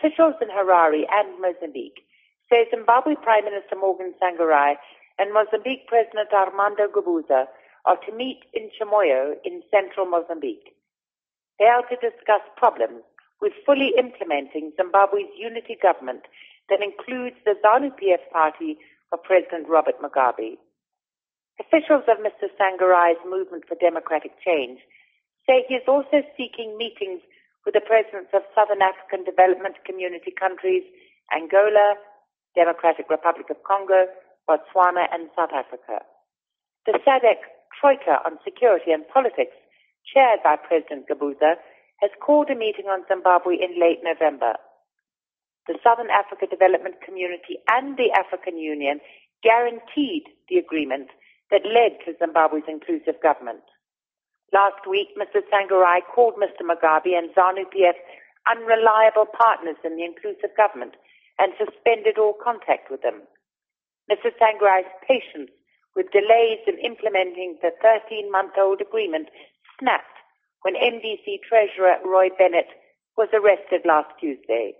Officials in Harare and Mozambique say Zimbabwe Prime Minister Morgan Tsvangirai and Mozambique President Armando Guebuza are to meet in Chimoio in central Mozambique. They are to discuss problems with fully implementing Zimbabwe's unity government that includes the ZANU-PF party of President Robert Mugabe. Officials of Mr. Tsvangirai's Movement for Democratic Change say he is also seeking meetings with the presidents of Southern African Development Community countries, Angola, Democratic Republic of Congo, Botswana, and South Africa. The SADC Troika on Security and Politics, chaired by President Guebuza, has called a meeting on Zimbabwe in late November. The Southern Africa Development Community and the African Union guaranteed the agreement that led to Zimbabwe's inclusive government. Last week, Mr. Tsvangirai called Mr. Mugabe and ZANU-PF unreliable partners in the inclusive government and suspended all contact with them. Mr. Tsvangirai's patience with delays in implementing the 13-month-old agreement snapped when MDC Treasurer Roy Bennett was arrested last Tuesday.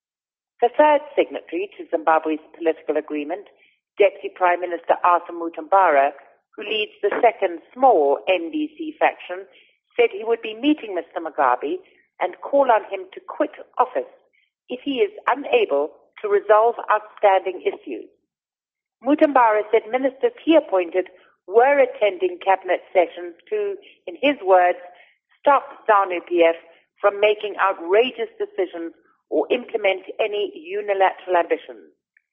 The third signatory to Zimbabwe's political agreement, Deputy Prime Minister Arthur Mutambara, who leads the second small NDC faction, said he would be meeting Mr. Mugabe and call on him to quit office if he is unable to resolve outstanding issues. Mutambara said ministers he appointed were attending cabinet sessions to, in his words, stop ZANU-PF from making outrageous decisions or implement any unilateral ambitions.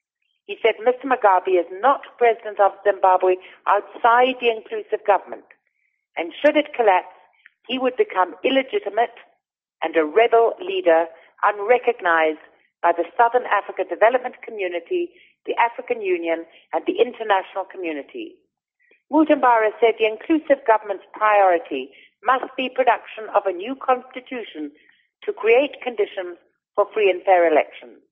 He said Mr. Mugabe is not president of Zimbabwe outside the inclusive government, and should it collapse, he would become illegitimate and a rebel leader unrecognized by the Southern Africa Development Community, the African Union, and the international community. Mutambara said the inclusive government's priority must be production of a new constitution to create conditions for free and fair elections.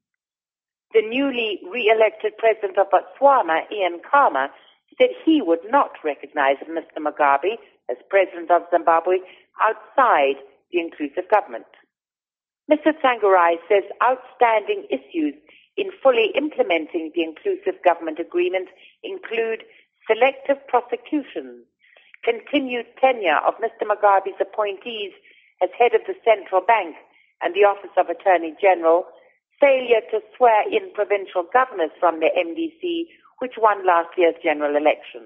The newly re-elected president of Botswana, Ian Khama, said he would not recognize Mr. Mugabe as president of Zimbabwe outside the inclusive government. Mr. Tsvangirai says outstanding issues in fully implementing the inclusive government agreement include selective prosecutions, continued tenure of Mr. Mugabe's appointees as head of the central bank and the Office of Attorney General, failure to swear in provincial governors from the MDC, which won last year's general election.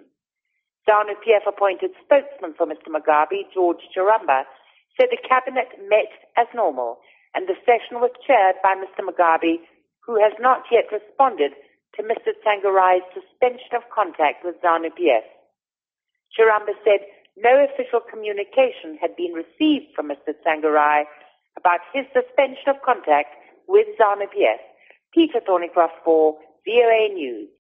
ZANU-PF appointed spokesman for Mr. Mugabe, George Chiramba, said the cabinet met as normal and the session was chaired by Mr. Mugabe, who has not yet responded to Mr. Tsvangirai's suspension of contact with ZANU-PF. Chiramba said no official communication had been received from Mr. Tsvangirai about his suspension of contact with ZANU-PF. Peter Thornycroft for VOA News.